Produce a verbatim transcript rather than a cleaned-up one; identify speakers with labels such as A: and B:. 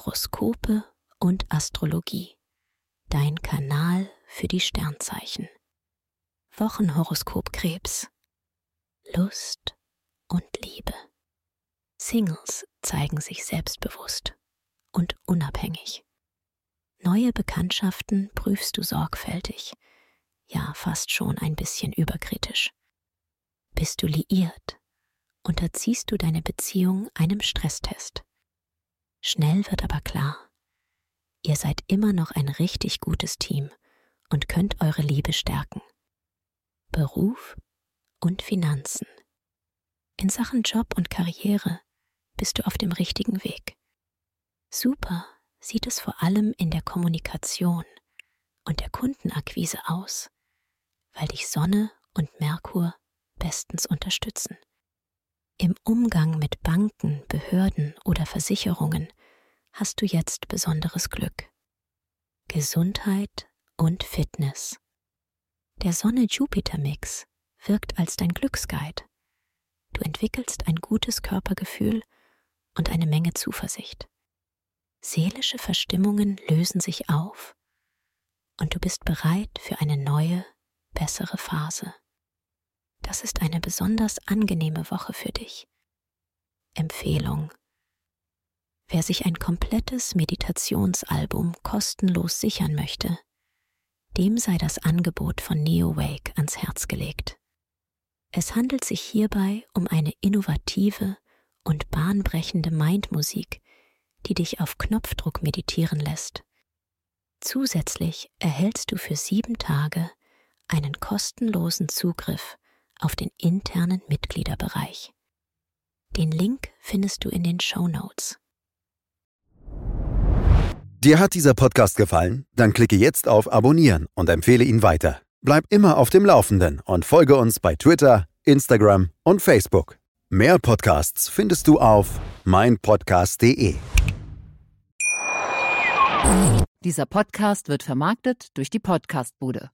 A: Horoskope und Astrologie. Dein Kanal für die Sternzeichen. Wochenhoroskop Krebs. Lust und Liebe. Singles zeigen sich selbstbewusst und unabhängig. Neue Bekanntschaften prüfst du sorgfältig, ja fast schon ein bisschen überkritisch. Bist du liiert, unterziehst du deine Beziehung einem Stresstest. Schnell wird aber klar, ihr seid immer noch ein richtig gutes Team und könnt eure Liebe stärken. Beruf und Finanzen. In Sachen Job und Karriere bist du auf dem richtigen Weg. Super sieht es vor allem in der Kommunikation und der Kundenakquise aus, weil dich Sonne und Merkur bestens unterstützen. Im Umgang mit Banken, Behörden oder Versicherungen hast du jetzt besonderes Glück. Gesundheit und Fitness. Der Sonne-Jupiter-Mix wirkt als dein Glücksguide. Du entwickelst ein gutes Körpergefühl und eine Menge Zuversicht. Seelische Verstimmungen lösen sich auf und du bist bereit für eine neue, bessere Phase. Das ist eine besonders angenehme Woche für dich. Empfehlung: Wer sich ein komplettes Meditationsalbum kostenlos sichern möchte, dem sei das Angebot von Neowake ans Herz gelegt. Es handelt sich hierbei um eine innovative und bahnbrechende Mindmusik, die dich auf Knopfdruck meditieren lässt. Zusätzlich erhältst du für sieben Tage einen kostenlosen Zugriff auf den internen Mitgliederbereich. Den Link findest du in den Shownotes.
B: Dir hat dieser Podcast gefallen? Dann klicke jetzt auf Abonnieren und empfehle ihn weiter. Bleib immer auf dem Laufenden und folge uns bei Twitter, Instagram und Facebook. Mehr Podcasts findest du auf mein podcast punkt de.
C: Dieser Podcast wird vermarktet durch die Podcastbude.